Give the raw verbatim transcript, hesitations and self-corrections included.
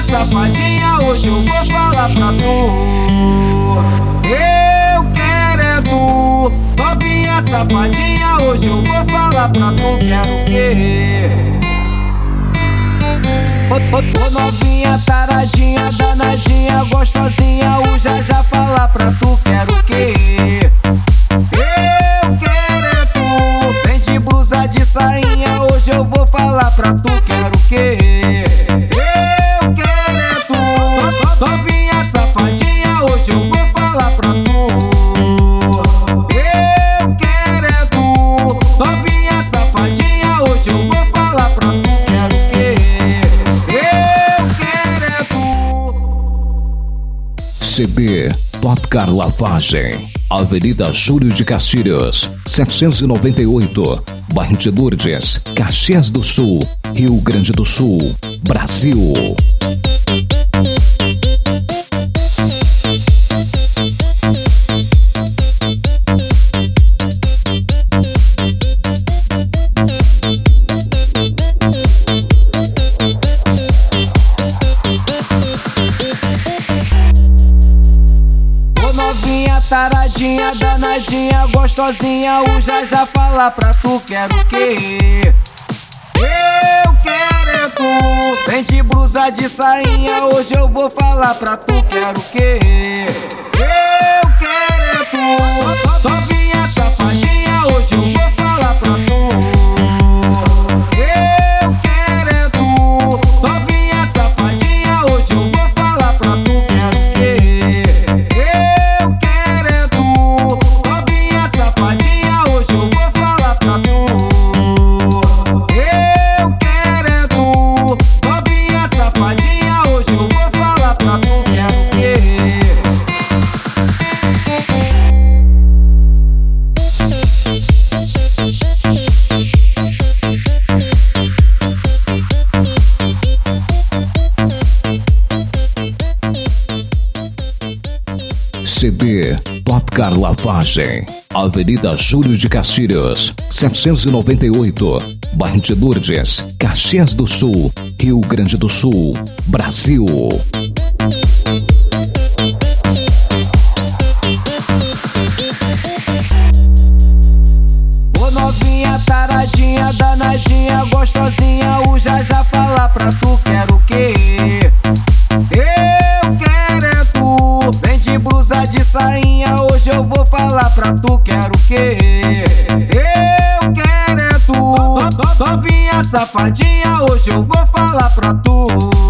Novinha safadinha, hoje eu vou falar pra tu. Eu quero é tu. Novinha safadinha, hoje eu vou falar pra tu. Quero o quê? Ô, ô, ô novinha taradinha, danadinha, gostosinha, o já já falar pra tu. Quero o quê? Eu quero é tu. Vem de blusa de sainha, hoje eu vou falar pra tu. Quero o quê? Eu quero é tu. Novinha safadinha, hoje eu vou falar pra tu. Eu quero é tu. Novinha safadinha, hoje eu vou falar pra tu. Quero o quê? Eu quero é tu. C B Top Car Lavagem, Avenida Júlio de Castilhos, setecentos e noventa e oito, bairro de Lourdes, Caxias do Sul, Rio Grande do Sul, Brasil. Taradinha, danadinha, gostosinha, o já já falar pra tu. Quero o quê? Eu quero é tu. Vem de blusa de sainha, hoje eu vou falar pra tu. Quero o quê? Eu quero é tu. Novinha safadinha, hoje eu vou falar pra tu. Eu quero é tu. Novinha safadinha, hoje eu vou falar pra tu. Quero o quê? C B Top Car Lavagem, Avenida Júlio de Castilhos, setecentos e noventa e oito, bairro de Lourdes, Caxias do Sul, Rio Grande do Sul, Brasil. Ô novinha taradinha, danadinha, gostosinha, o já já falar pra tu. Quero o quê? Eu quero é tu. Vem de blusa de sainha, hoje eu vou falar pra tu. Quero o quê? Eu quero é tu. Novinha safadinha, hoje eu vou falar pra tu.